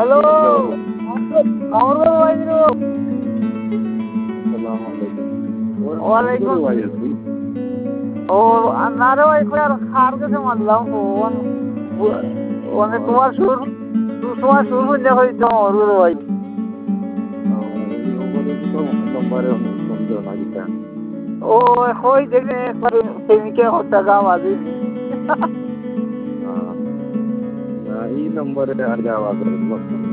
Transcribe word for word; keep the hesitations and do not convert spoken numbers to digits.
Hello, hello, Mamunul ভাই দিনু। আসসালামু আলাইকুম। ওরা ওয়ালাইকুম। মঞ্জুর ভাই আছি। ও না রে ভাই কই আর খার কাছে মারলাম ফোন। মানে তোমার সুর তোমার সুর শুনলে হয়তো মামুনুল ভাই। এই অপরিচিত নম্বরে ফোন দিও না কিতা। ও কই দেখে একবার প্রেমিকে হত্যা গাও আজিনি। আহ, না এই নম্বরে আর যাওয়া করবো